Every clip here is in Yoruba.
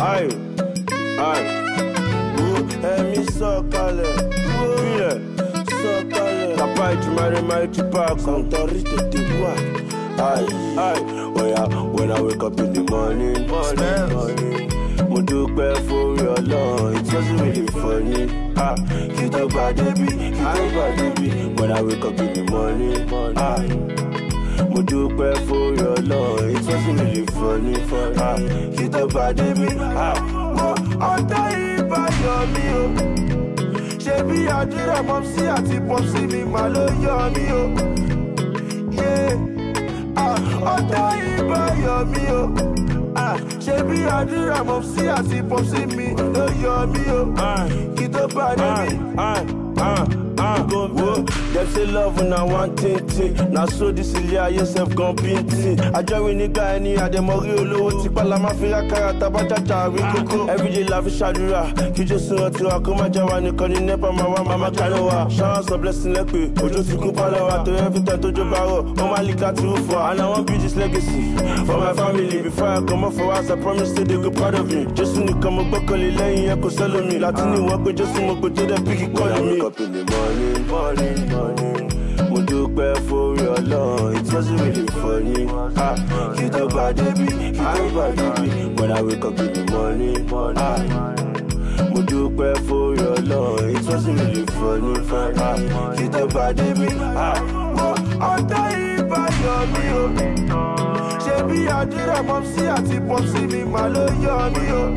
Aye, aye. Ẹ̀mí sọ̀kalẹ̀, bílẹ̀ sọ̀kalẹ̀. Kàpá ìjùmọ̀rẹ́ ti pa àkàntọ̀rí tètè wá. Aye, aye. Oh yeah, when I wake up in the morning, mo dúpẹ́ fórí Ọlọ́run, it wasn't really funny. Kí tó bá débi. When I wake up in the morning, mo dúpẹ́ fórí Ọlọ́run, it wasn't really funny. Kí tó bá débi. Ọ̀tá ìbá yọ mí o. Ṣé bí àdúrà mọ́mísí àti pọ́sí mi máa ló yọ mí o. Ọ̀tá ìbá yọ mí o. Ṣé bí àdúrà mọ́mísí àti pọ́sí mi ló yọ mí o. Kí tó bá débi. Them say love when I want it. Now so this is yourself gone painting. I join nigga any of them ori olowo ti pala ma fi akara tabajaja ri koko. Everyday life is shadura. Ki just so to akoma jawa nìkan ni nepa ma wa mama kalowa. Showers of blessing lepe. Ojo ti ku palawa to every time to jobaro. O ma lika to for and I want build this legacy for my family. Before I come up for us, I promise that they go proud of me. Just nìkan mo gbọ́kànlé lẹ́yìn ẹ kò sẹ́lò mi. Latini wọ́n pé just mo go to the picky calling me. Up in the morning. Mo dúpẹ́ fórí Ọlọ́run, it wasn't really funny. Kí tó bá débi. When I wake up in the morning, mo dúpẹ́ fórí Ọlọ́run, it wasn't really funny. Kí tó bá débi. Ọ̀tá ìbá yọ mí o. Ṣé bí àdúrà mọ́mísí àti pọ́sí mi máa ló yọ mí o.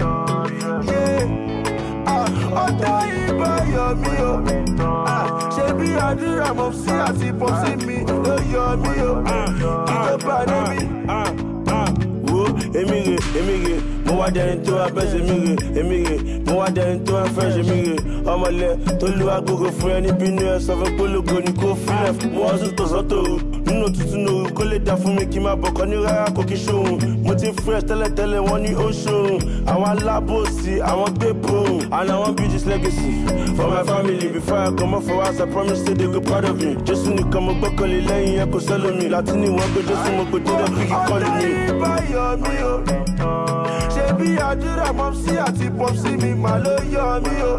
Ọ̀tá ìbá yọ mí o. Ṣé bí àdúrà mọ́mísí àti pọ́sí mi ló yọ mí o. Kí tó bá débi. Wo èmi rè mo wá dẹni tó wá bẹ́sẹ̀ èmi rè mo wá dẹni tó wá fẹ́ṣẹ̀ mi rè ọmọlẹ̀ tó lu agogo fún ẹni bínú ẹ sọ fún polówó ni kò fílẹ̀ mo wá sùn tọ̀sọ́tò nínú tuntun lóru kó lè dá fún mi kí n máa bọ̀kọ́ ní rárá kò kí ṣòun mo ti fresh tẹ́lẹ̀tẹ́lẹ̀ wọ́n ní ó ṣòun àwọn alábòsí àwọn gbé bòun and I want build this legacy for my family before I come up for us I promise that they go proud of me Jésù nìkan mo gbọ́kànlé lẹ́yìn ẹ kò sẹ́lómi Látìní wọ́n gbé Jésù mo gbé jẹ́dẹ̀ píkì kọ́lé mi. Ọ̀tá ìbá yọ mí o ṣé bí àdúrà mọ́mísí àti pọ́sí mi máa ló yọ mí o.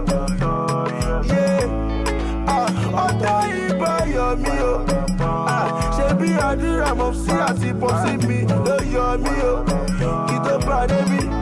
Ọ̀tá ìbá yọ mí o ṣé bí àdúrà mọ́mísí àti pọ́sí mi ló yọ mí o. Kí tó bá débi.